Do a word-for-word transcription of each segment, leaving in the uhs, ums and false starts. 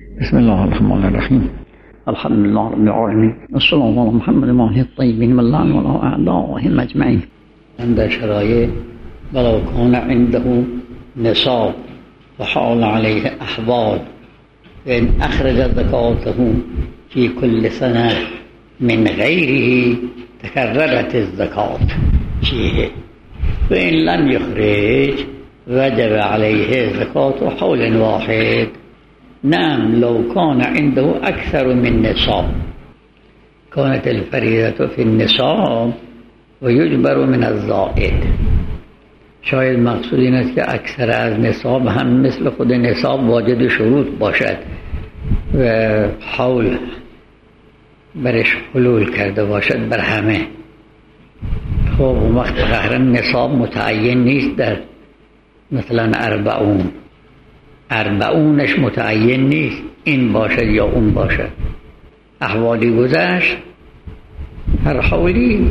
بسم الله الرحمن الرحیم. الحمد لله رب العالمین و صلی الله علی محمد و آله الطیبین و لعن الله اعداءهم اجمعین. در شرایع ولو کان عنده نصاب و حال علیه احوال وان اخرج زکاته فی کل سنه من غیره تکررت الزکات فیه و ان لم یخرج وجب علیه زکات حول واحد. نعم لو كان عنده أكثر من نصاب كانت الفريضة في النصاب ويجبر من الزائد. شاید مقصود این است که اکثر از نصاب هم مثل خود نصاب واجد شروط باشد و حول برش حلول کرده باشد بر همه. خب اون وقت قهرا نصاب متعین نیست در مثلا اربعون اربعونش متعین نیست این باشد یا اون باشد. احوالی گذشت هر حولی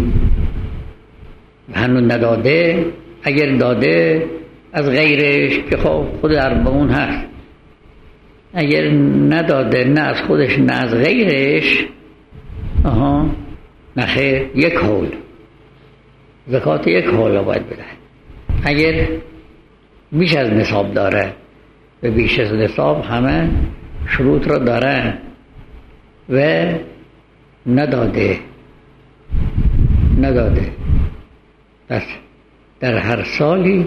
هنوز نداده، اگر داده از غیرش که خب خود اربعون هست، اگر نداده نه از خودش نه از غیرش آها نخیر یک حول زکات یک حول باید بده. اگر بیش از نصاب داره و بیش از نصاب همه شروط را دارن و نداده نداده پس در هر سالی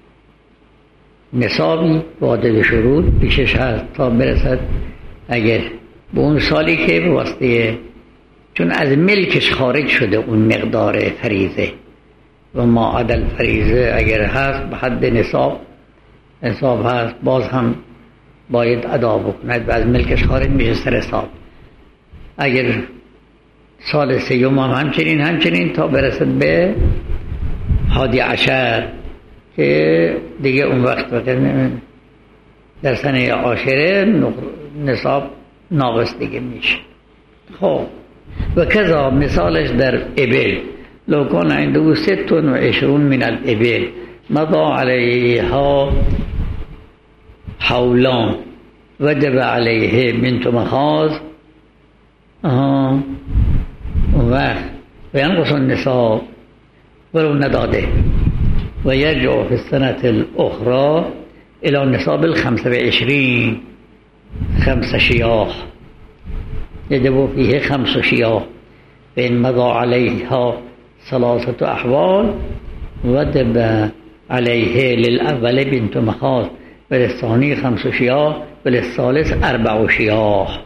نصابی واجد شروط پیشش هست تا برسد اگر به اون سالی که به واسطه چون از ملکش خارج شده اون مقدار فریضه و ما عدل فریضه اگر هست به حد نصاب حساب هست باز هم باید ادا بکند و از ملکش خارج میشه سر حساب. اگر سال سیوم هم همچنین همچنین تا برسد به حادی عشر که دیگه اون وقت در سنه عاشره نصاب ناقص دیگه میشه. خب و کذا مثالش در ابل لو کان عنده ست و عشرون من الابل مضى علیها حولان وجب علیه بنت مخاض آها و ینقص النصاب ولو نداده و یرجع فی السنة الاخرى الى نصاب الخمسة وعشرين خمس شیاح يجب فيه خمس شیاح فإن مضى عليها ثلاثة احوال وجب علیه للأول بنت مخاض وللثانی خمس شیاح وللثالث اربع شیاح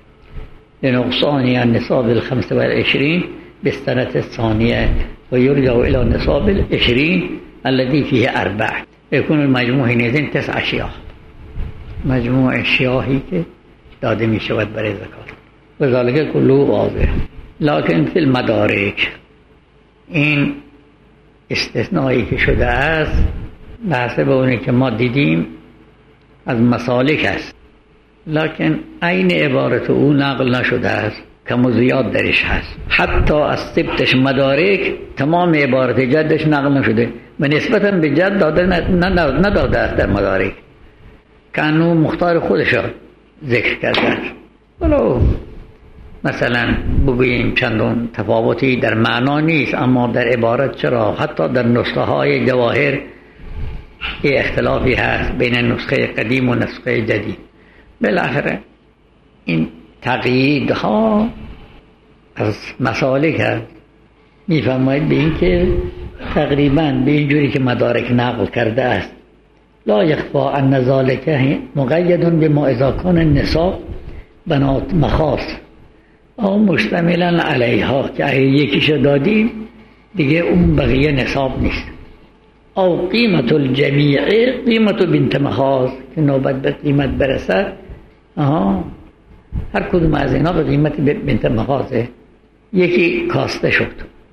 لنقصان النصاب الخمسة والعشرين بالسنة الثانية ويرجع إلى النصاب العشرين الذي فيه اربع يكون المجموع حينئذ تسع شیاح. مجموع شیاحی که داده می شود برای زکات و ذلك كله واضح. لكن في المدارک این استثنایی که شده است بحث به اونه که ما دیدیم از مسالک است لکن عین عبارت او نقل نشده است، کم و زیاد درش هست. حتی از سبتش مدارک تمام عبارت جدش نقل نشده و نسبتا به جد داده نداده است در مدارک که انو مختار خودش را ذکر کرده. ولو مثلا بگوییم چندان تفاوتی در معنا نیست اما در عبارت چرا حتی در نسخه های جواهر یه اختلافی هست بین نسخه قدیم و نسخه جدید. بالاخره این تقییدها از مسالک هست. میفرماید به این که تقریبا به اینجوری که مدارک نقل کرده است لا یخفا ان ذلک مقید بما اذا کان النصاب بنات مخاص او مشتملا علیها که اگه یکیشو دادیم دیگه اون بقیه نصاب نیست. او قیمت الجمیع قیمت بنت مخاض که نوبت به قیمت برسد آها هر کدوم از اینا به قیمت بنت مخاضه یکی کاسته شد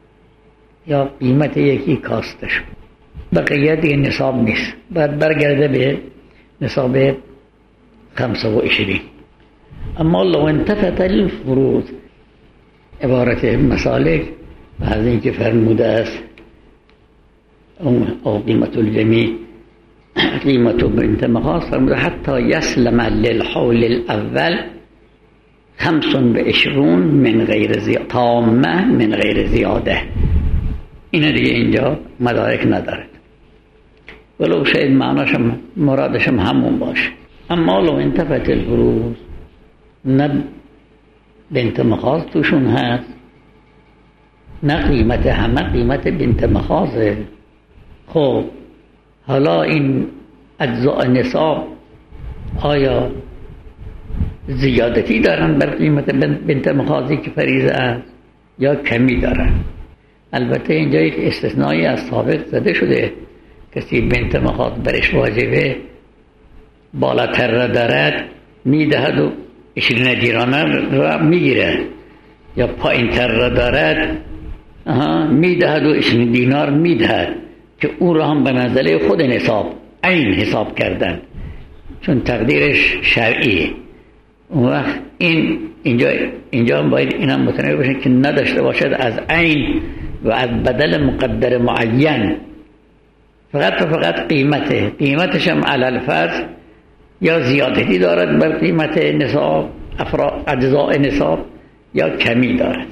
یا قیمت یکی کاسته شد بقیه دیگه نصاب نیست باید برگرده به نصاب خمسة وعشرين. اما لو انتفت الفروض عبارت مسالک و از این که فرموده است او قیمت الجمیع قیمت بنت مخاض فرموده حتی یسلم للحول الاول خمس و عشرون من غیر زیاده تامه من غیر زیاده. اینه دیگه اینجا مدارک نداره، ولو شاید معناشم مرادشم همون باشه. اما لو انتفت الفروض، نه بنت مخاض توشون هست نه قیمت همه قیمت بنت مخاضه. خب حالا این اجزاء نصاب آیا زیادتی دارن بر قیمت بنت مخاضی که فریضه است یا کمی دارن؟ البته اینجا یک استثنایی از سابق زده شده، کسی بنت مخاض برش واجبه بالاتر را دارد میدهد و عشرین دیرانه را میگیره، یا پایین تر را دارد میدهد و عشرین دینار میدهد که او را هم به منزله خود نصاب عین حساب کردن، چون تقدیرش شرعیه. اون وقت این اینجا اینجا باید اینم متنوع باشه که نداشته باشد از عین و از بدل مقدر معین، فقط و فقط قیمته قیمتش هم علی الفرض یا زیادتی دارد بر قیمت نصاب افراد اجزاء نصاب یا کمی دارد.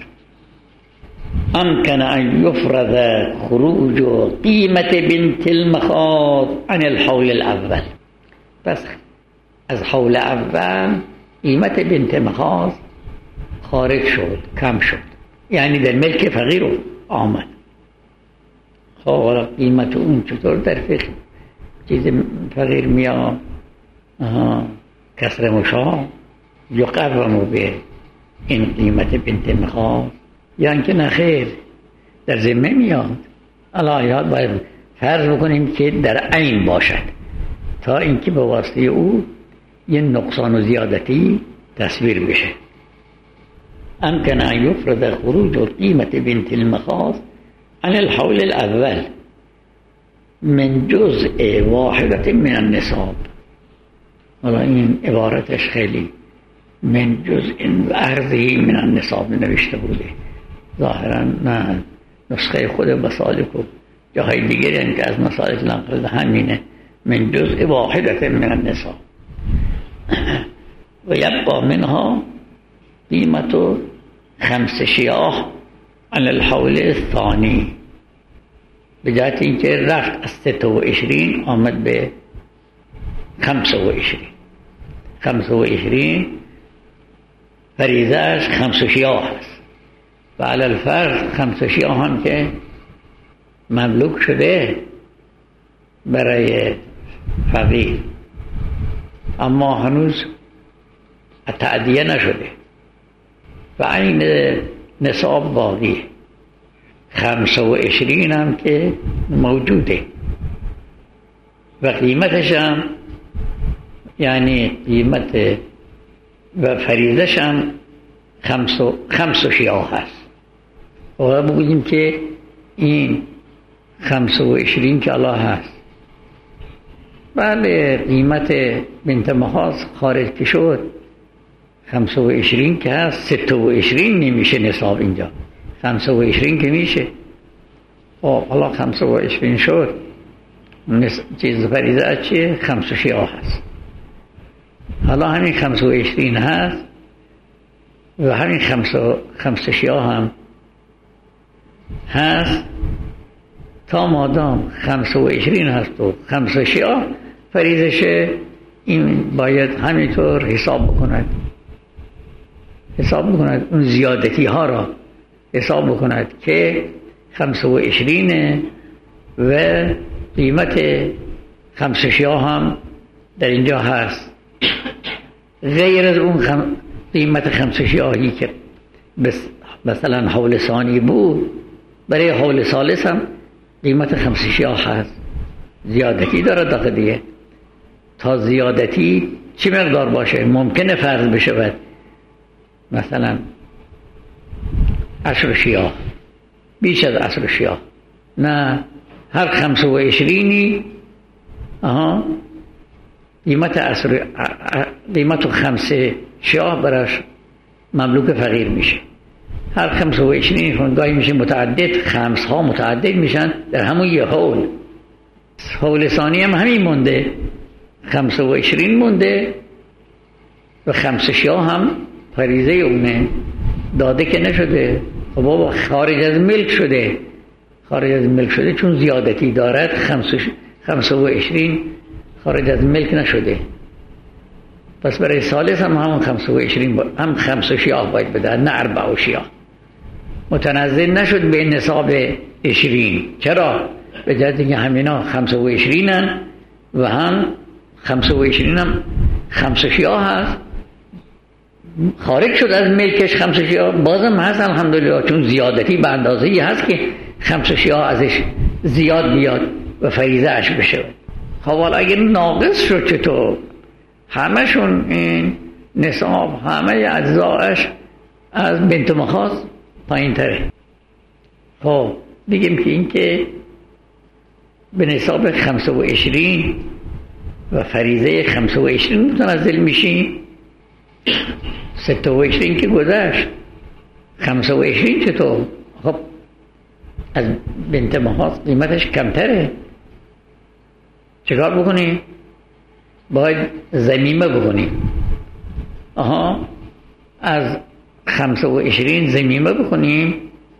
امکن ان یفرض خروج قیمت بنت المخاض عن الحول الاول. پس از حول اول قیمت بنت مخاض خارج شد، کم شد، یعنی در ملک فقیر آمد. خب قیمت اون چطور در فقه چیز فقیر میاد؟ کسر مشاه یقرم به این قیمت بنت مخاض، یا اینکه نخیر در ذمه میاد. الان باید فرض بکنیم که در عین باشد تا اینکه به واسطه او یه نقصان و زیادتی تصویر بشه. امکن ان یفرض خروج قیمت بنت المخاض عن الحول الاول من جزء واحدة من النصاب. حالا این عبارتش خیلی من جزء و ارضی من النصاب نوشته بوده، ظاهرا نه نسخه خود مسالک و جاهای دیگری هم که از مسالک نقل همینه من جزء واحدة من النصاب و یبقى منها قیمت خمس شیاه عن الحول الثانی، به جهت اینکه رفت از ست و عشرین آمد به خمس و عشرین. خمس و عشرین فریضهش خمس شیاه است و علی الفرض خمس شیاه هم که مملوک شده برای فقیر، اما هنوز تعدیه نشده و عین نصاب باقیه. خمس و عشرین هم که موجوده و قیمتش هم یعنی قیمت و فریضش هم خمس و, خمس و شیاه هست. و بگوییم که این خمس و عشرین که الله هست، بله قیمت بنت مخاض خارج که شد خمس و عشرین که هست، ست و عشرین نمیشه نصاب اینجا، خمس و عشرین که میشه. خب حالا خمس و عشرین شد چیز فریضه چیه؟ خمس و شیاه هست. حالا همین خمس و عشرین هست و همین خمس و خمس شیاه هم هست، تا مادام خمس و عشرین هست و خمس شیاه فریضشه، این باید همینطور حساب بکند حساب بکند اون زیادتی ها را حساب بکند که خمس و عشرینه و قیمت خمس شیاه هم در اینجا هست، غیر از اون خم... قیمت خمس شیاهی که بس مثلا حول ثانی بود، برای حول ثالث هم قیمت خمس شیاه هست، زیادتی داره داخل دیگه. تا زیادتی چی مقدار باشه؟ ممکنه فرض بشود مثلا عشر شیاه، بیش از عشر شیاه، نه هر خمس و عشرینی آها قیمت عشر قیمت خمس شیاه براش مملوک فقیر میشه. هر خمس و عشرین گاهی میشه متعدد، خمس ها متعدد میشن در همون یه حول. حول ثانی هم همین مونده، خمسه و عشرین مونده و خمسه شیاه هم فریضه اونه داده که نشده. خب بابا خارج از ملک شده، خارج از ملک شده چون زیادتی دارد. خمسه, خمسه و عشرین خارج از ملک نشده، پس برای ثالث هم همون خمسه و عشرین با... هم خمسه شیاه باید بده، نه اربع و شیاه. متنزل نشد به نصاب عشرین. چرا؟ به جهتی که همینا خمسه و عشرینن و هم خمسه و عشرین هم خمسه شیاه هست. خارج شد از ملکش خمسه شیاه، بازم هست الحمدلله، چون زیادتی به اندازه‌ای هست که خمسه شیاه ازش زیاد بیاد و فریضه اش بشه. خب حالا اگر ناقص شد چطور؟ همشون این نصاب، همه اجزایش از بنت مخاض پایین تره. خب بگیم که این که به نصاب خمسه و عشرین و فریضه خمسه و عشرین متنزل میشیم. سته و عشرین که گذشت، خمسه و عشرین چطور؟ خب از بنت مخاض قیمتش کمتره، چکار بکنیم؟ باید ضمیمه بکنیم. آها، از خمسه و عشرین ضمیمه بکنیم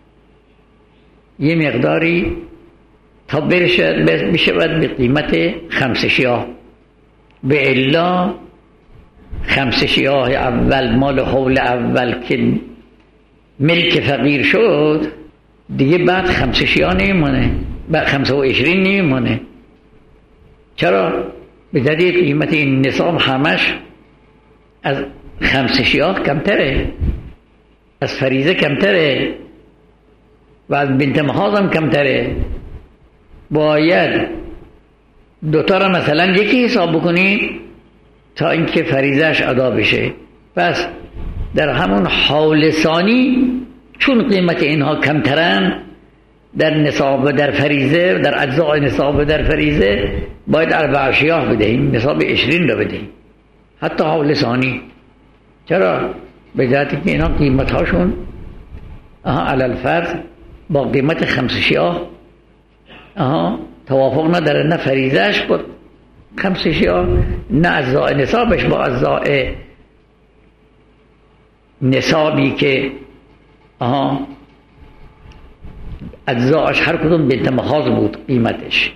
یه مقداری تا برشد بشود به قیمت خمسه شیاه. به الا خمسه شیاه اول مال حول اول که ملک فقیر شد دیگه بعد خمسه شیاه نمیمونه، بعد خمسه و عشرین نمیمونه. چرا؟ به دلیل قیمت این نصاب همش از خمسه شیاه کمتره، از فریضه کمتره و از بنت مخاض هم کمتره. باید دوتا را مثلا یکی حساب بکنید تا اینکه فریضهش ادا بشه. پس در همون حول ثانی چون قیمت اینها کمترن در نصاب و در فریضه، در اجزاء نصاب و در فریضه باید اربع شیاه بدهیم، نصاب عشرین رو بدهیم حتی حول ثانی. چرا؟ به جهتی که اینا قیمت هاشون آها علل فرض با قیمت خمس شیاه آها توافق نداره، نه فریضهش با خمس شیاه نه اجزاء نصابش با اجزاء نصابی که آها اجزاءش هر کدوم بنت مخاض بود قیمتش.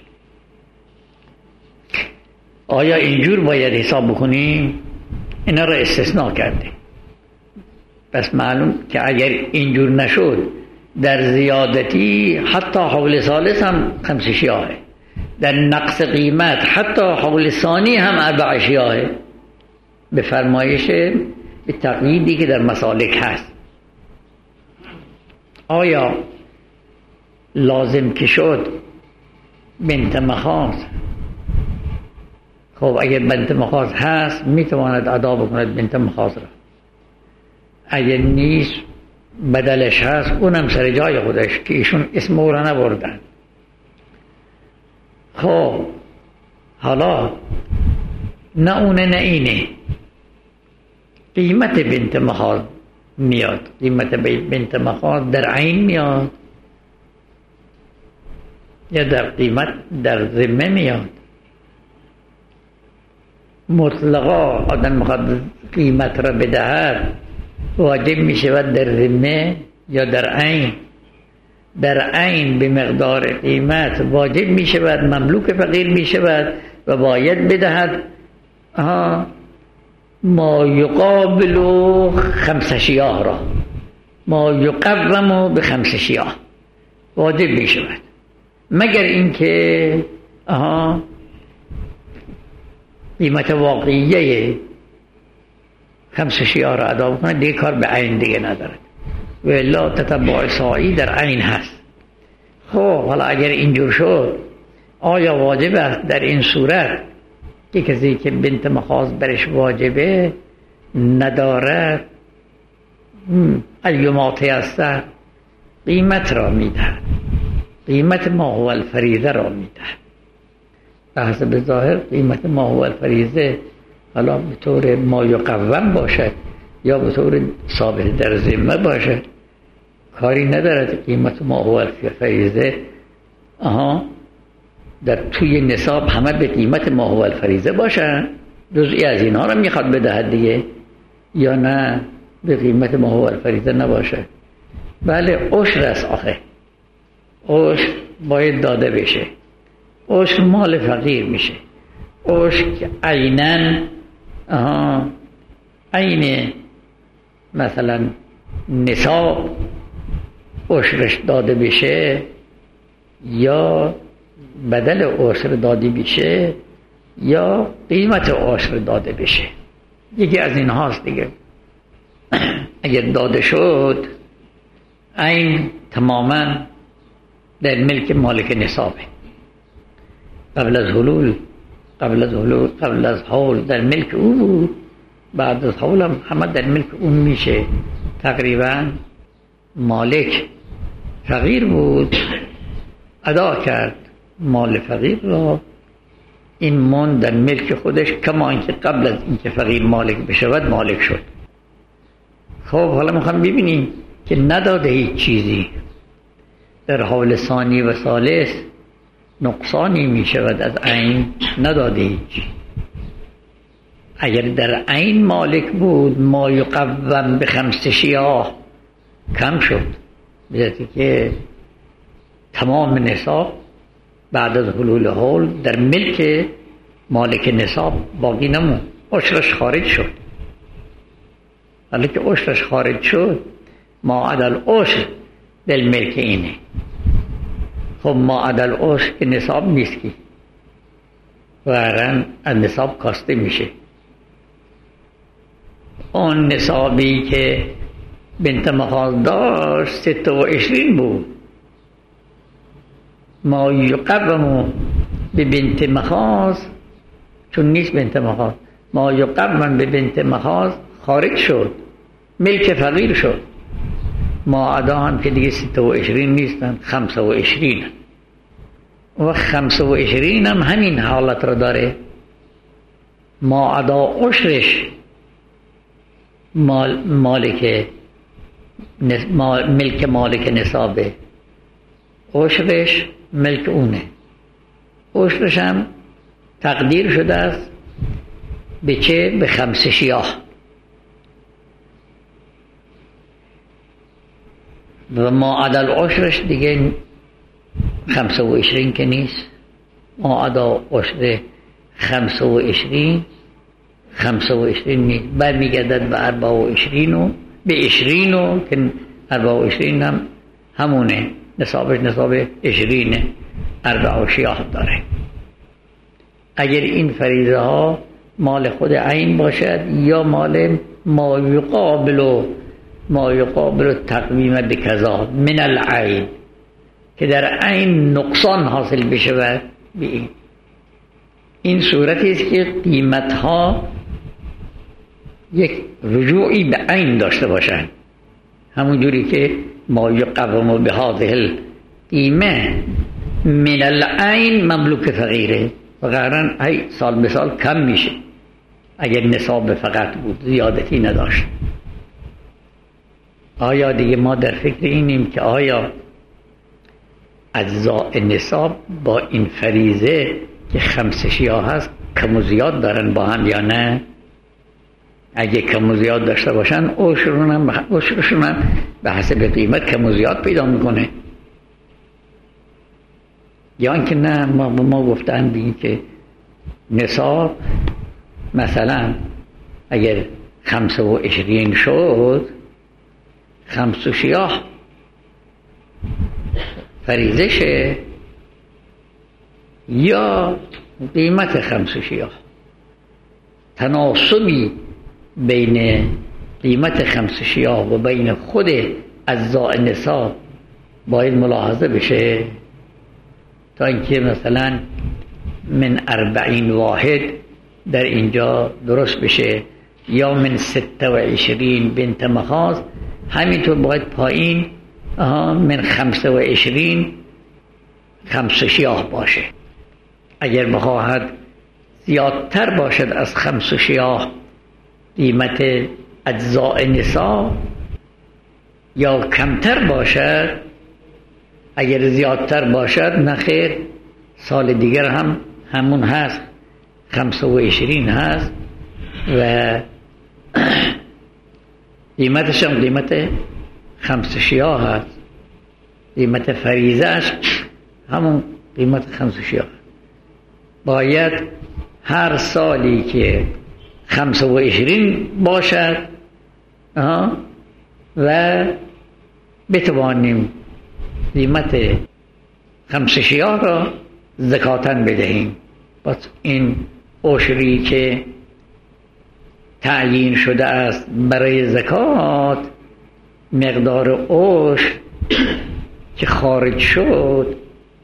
آیا اینجور باید حساب بکنیم؟ اینا را استثناء کرده. پس معلوم که اگر اینجور نشد در زیادتی حتی حول ثالث هم خمس شیاهه، در نقص قیمت حتی حول ثانی هم اربع شیاهه، به فرمایش به تقییدی که در مسالک هست. آیا لازم که شد بنت مخاض؟ خب اگر بنت مخاض هست میتواند ادا بکند بنت مخاض را، اگر نیست بدلش هست اونم سر جای خودش که ایشون اسم او را نبردن. خب حالا نه اونه نه اینه، قیمت بنت مخاض میاد، قیمت بنت مخاض در عین میاد یا در قیمت در ذمه میاد؟ مطلقا آدم میخواد قیمت را بدهد واجب میشود در ذمه یا در عین؟ در عین به مقدار قیمت واجب میشود، مملوک فقیر میشود و باید بدهد آها ما یقابل خمس شیاه را، ما یقوم به خمس شیاه واجب میشود، مگر اینکه آها قیمت واقعیه خمس شیاه را ادا بکنه، دیگه کار به عین دیگه ندارد و الا تتبع ساعی در عین هست. خب حالا اگر اینجور شد آیا واجب است در این صورت که کسی که بنت مخاض برش واجبه ندارد ایوماتی است قیمت را میدهد، قیمت ما هو الفریضه را میدهد؟ به حسب ظاهر قیمت ما هو الفریضه حالا به طور ما یقوم باشد یا به طور ثابت در ذمه باشد کاری ندارد. قیمت ما هو الفریضه آها در توی نصاب همه به قیمت ما هو الفریضه باشن، جزئی از اینها رو میخواد بدهد دیگه، یا نه به قیمت ما هو الفریضه نباشه؟ بله عشر است آخه، عشر باید داده بشه، عشر مال فقیر میشه، عشر که عیناً آها عین مثلا نصاب عشرش داده بشه یا بدل عشر داده بشه یا قیمت عشر داده بشه، یکی از این هاست دیگه. اگر داده شد عین تماما در ملک مالک نصابه، قبل از حلول قبل از حلول قبل از حول در ملک او بود، بعد از حول هم همه در ملک اون میشه. تقریبا مالک فقیر بود، ادا کرد مال فقیر را، این من در ملک خودش، کما اینکه قبل از اینکه فقیر مالک بشود مالک شد. خب حالا میخوام ببینیم که نداده هیچ چیزی، در حال ثانی و ثالث نقصانی میشود از عین، نداده هیچ. اگر در عین مالک بود ما یقوم به خمس شیاه کم شد، بذاتی که تمام نصاب بعد از حلول حول در ملک مالک نصاب باقی نمون، عشرش خارج شد. ولی که عشرش خارج شد ما عدل عشر در ملک اینه. خب ما عدل عشر که نصاب نیست کی وارن از نصاب کاسته میشه. اون نصابی که بنت مخاض داشت ست و عشرین بود، ما یقوم به بنت مخاض چون نیست بنت مخاض، ما یقوم به بنت مخاض خارج شد، ملک فقیر شد. ما عدا هم که دیگه ست و عشرین نیستن، خمسه و عشرین و خمسه و عشرین هم همین حالت را داره. ما عدا عشرش مال مالک ملک مالک نصابه، عشرش ملک اونه، عشرش هم تقدیر شده است به چه؟ به خمس شیاه. و ما عدل عشرش دیگه خمسه و عشرین که نیست، ما عدا عشر خمسه و عشرین خمسه و عشرین نیست، برمیگردد به اربع و عشرین و به عشرین و که اربع و عشرین هم همونه، نصابش نصاب عشرینه، اربع و شیاه داره. اگر این فریضه ها مال خود عین باشد یا مال ما یقابل ما یقابل تقویم بکذا من العین که در عین نقصان حاصل بشود، به این این صورتی است که قیمت ها یک رجوعی به عین داشته باشند، همون جوری که ما یقوم به هذه القیمه من العین مملوک فقیره و قرارن ای سال به سال کم میشه. اگر نصاب فقط بود زیادتی نداشت، آیا دیگه ما در فکر اینیم که آیا اجزاء نصاب با این فریضه که خمس شیاه هست کم و زیاد دارن با هم یا نه؟ اگه کم و زیاد داشته باشن عشرشون هم عشرشون هم به حسب قیمت کم و زیاد پیدا میکنه، یا اینکه نه ما ما گفتن بین که نصاب مثلا اگر خمسه و عشرین شد خمس و شیاه فریضه شه یا قیمت خمس و شیاه، تناسبی بین قیمت خمس شیاه و بین خود اجزاء نصاب باید ملاحظه بشه تا اینکه مثلا من اربعین واحد در اینجا درست بشه یا من سته و عشرین بنت مخاض، همینطور باید پایین من خمسه و عشرین خمس شیاه باشه. اگر بخواهد زیادتر باشد از خمس شیاه قیمت اجزاء نصاب یا کمتر باشد، اگر زیادتر باشد نخیر سال دیگر هم همون هست، خمسه و عشرین هست و قیمتش هم قیمت خمس شیاه هست، قیمت فریضهش همون قیمت خمس شیاه. باید هر سالی که خمسه و عشرین باشد و بتوانیم قیمت خمس شیاه را زکاتن بدهیم. پس این عشری که تعیین شده است برای زکات، مقدار عشر که خارج شد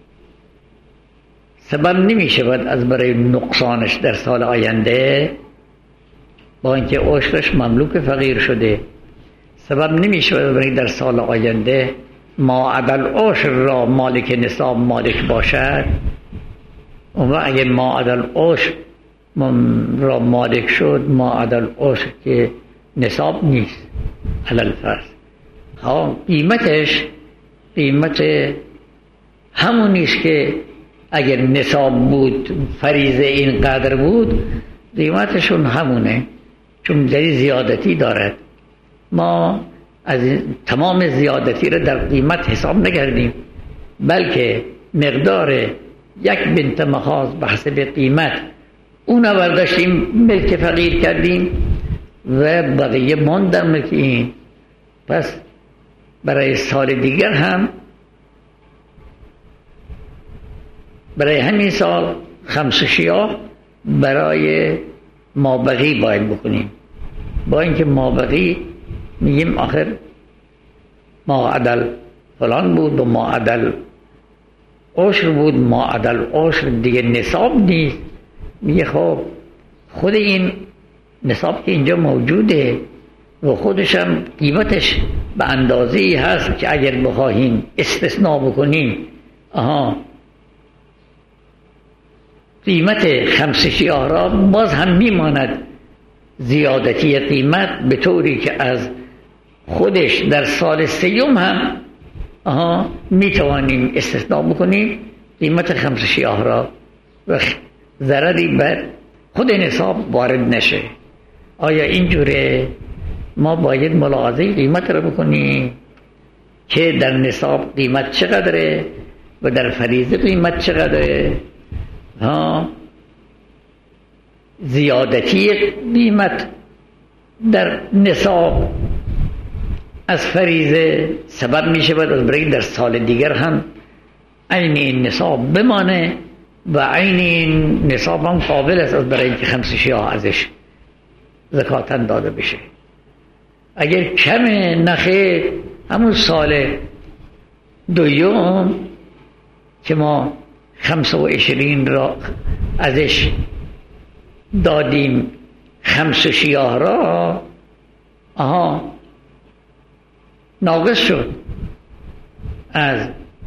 سبب نمی شود از برای نقصانش در سال آینده، با اینکه عشرش مملوک فقیر شده، سبب نمی شود برای در سال آینده ما عدل عشر را مالک نصاب مالک باشد. اون وقت اگه ما عدل عشر را مالک شد، ما عدل عشر که نصاب نیست علل فرض، ها قیمتش قیمت همون نیست که اگر نصاب بود فریضه این قدر بود، قیمتشون همونه، چون دلیل زیادتی دارد. ما از تمام زیادتی را در قیمت حساب نکردیم، بلکه مقدار یک بنت مخاض به حسب قیمت اون رو برداشتیم ملک فقیر کردیم و بقیه ماند در ملک این. پس برای سال دیگر هم برای همین سال خمس شیاه برای مابقی باید بکنیم، با اینکه مابقی میگیم آخر ما عدل فلان بود و ما عدل عشر بود، ما عدل عشر دیگه نصاب نیست. میگه خب خود این نصاب که اینجا موجوده و خودش هم قیمتش به اندازه‌ای هست که اگر بخواهیم استثناء بکنیم آها قیمت خمس شیاه را باز هم میماند زیادتی قیمت، به طوری که از خودش در سال سیوم هم آها میتوانیم استثناء بکنیم قیمت خمس شیاه را و ضرری بر خود نصاب وارد نشه. آیا اینجوره؟ ما باید ملاحظه قیمت را بکنیم که در نصاب قیمت چقدره و در فریضه قیمت چقدره. ها زیادتی قیمت در نصاب از فریضه سبب می شود از برای در سال دیگر هم عین این نصاب بمانه و عین این نصاب هم قابل است از برای اینکه خمس شیاه ازش زکاتن داده بشه. اگر کمه نخیر همون سال دوم که ما خمسه و عشرین را ازش دادیم خمس شیاه را آها ناقص شد از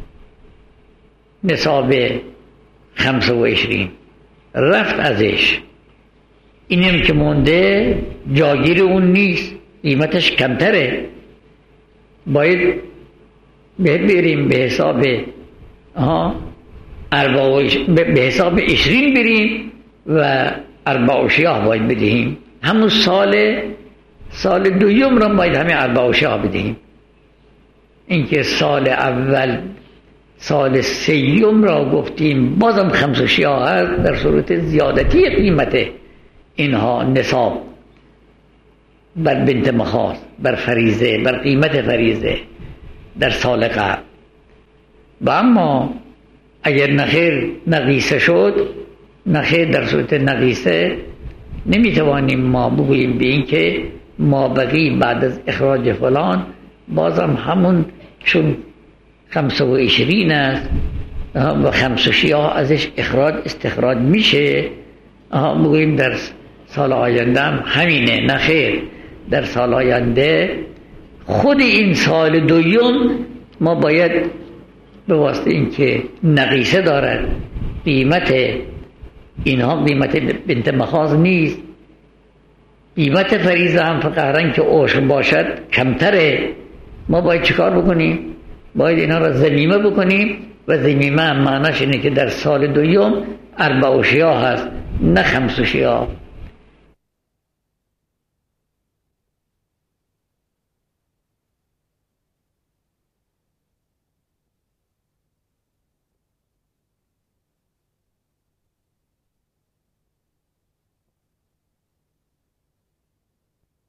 نصاب خمسه و عشرین، رفت ازش، اینم که مونده جاگیر اون نیست، قیمتش کمتره، باید بریم به حساب آها به حساب عشرین بریم و اربع و شیاه باید بدهیم. همون سال سال دویم را باید همه اربع و شیاه بدهیم. اینکه سال اول سال سیوم را گفتیم بازم خمس و شیاه هست در صورت زیادتی قیمت اینها نصاب بر بنت مخاض، بر فریضه، بر قیمت فریضه در سال قبل. و اما اگر نخیر نقیصه شد، نخیر در صورت نقیصه نمیتوانیم ما بگوییم به این که ما بقی بعد از اخراج فلان بازم همون چون خمسه و عشرین است و خمس و شیاه ازش اخراج استخراج میشه بگوییم در سال آینده هم همینه. نخیر، در سال آینده خود این سال دوم ما باید به واسطه اینکه نقیصه دارد، قیمت اینها قیمت بنت مخاض نیست، قیمت فریضه هم فقط که عشر باشد کمتره، ما باید چیکار بکنیم؟ باید اینا را ضمیمه بکنیم و ذمیمه هم معناش اینه که در سال دوم اربع و شیاه هست نه خمس و شیاه.